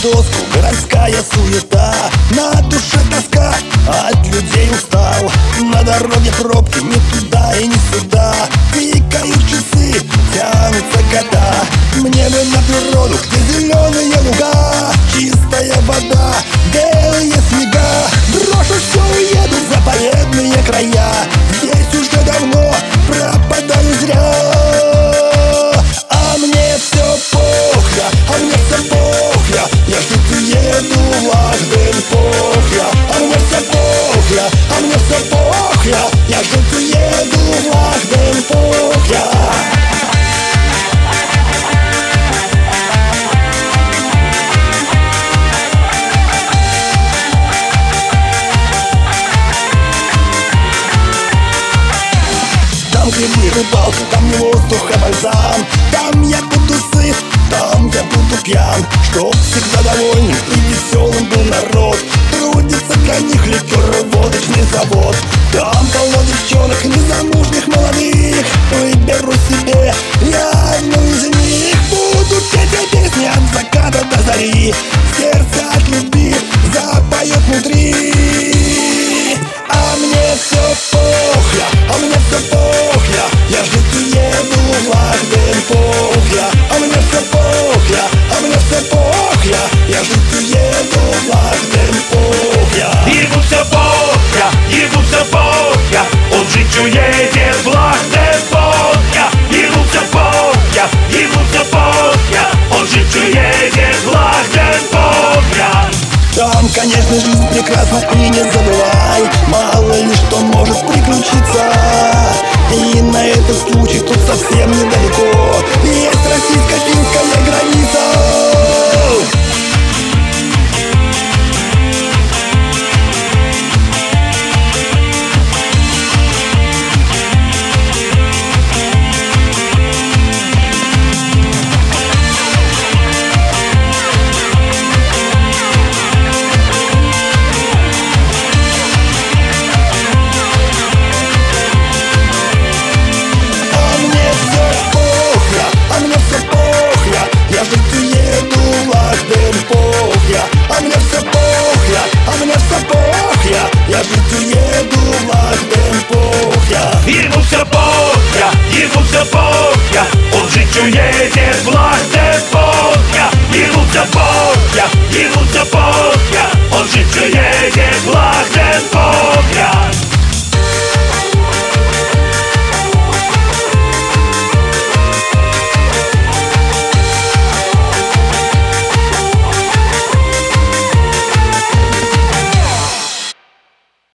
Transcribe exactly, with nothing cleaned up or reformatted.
доску, городская суета. На душе тоска, от людей устал. На дороге пробки, ни туда и ни сюда. Тикают часы, тянутся года. Мне бы на природу, где зеленые луга, чистая вода, белые снега. Брошу все, уеду в заповедные края. Здесь уже давно пропадаю зря. А мне все похля, а мне все похля. Я жить уеду в Лахден, похля. А мне все похля, а мне все похля. Я жить уеду в Лахден, похля. Там грибы, рыбалка, там не воздух, а бальзам. Там я буду сыт, там я буду пьян. Чтоб всегда довольным и веселым был народ. Трудится для них ликероводочный завод. Там полно девчонок, незамужних молодых. Выберу себе я одну из них. Буду петь песни от заката до зари. Сердце от любви запоет внутри. А мне все похля, а мне все похля. Я жить уеду в Лахден, похля. А мне все похля, а мне все похля. Я жить уеду в Лахден, похля. Ему все похля, ему все похля. Он жить уедет в Лахден, похля. Ему все похля, ему все похля. Он жить уедет в Лахден, похля. Там, конечно, жизнь прекрасна, и не забывай, мало ли что может приключиться. И на этот случай тут совсем недалеко есть российско-финская граница. А мне все похля, а мне все похля. Я жить уеду в Лахден, похля. Ему все похля, ему все похля. Он жить уедет в Лахден, похля. Ему все похля, ему все похля. Он жить уедет в Лахден, похля.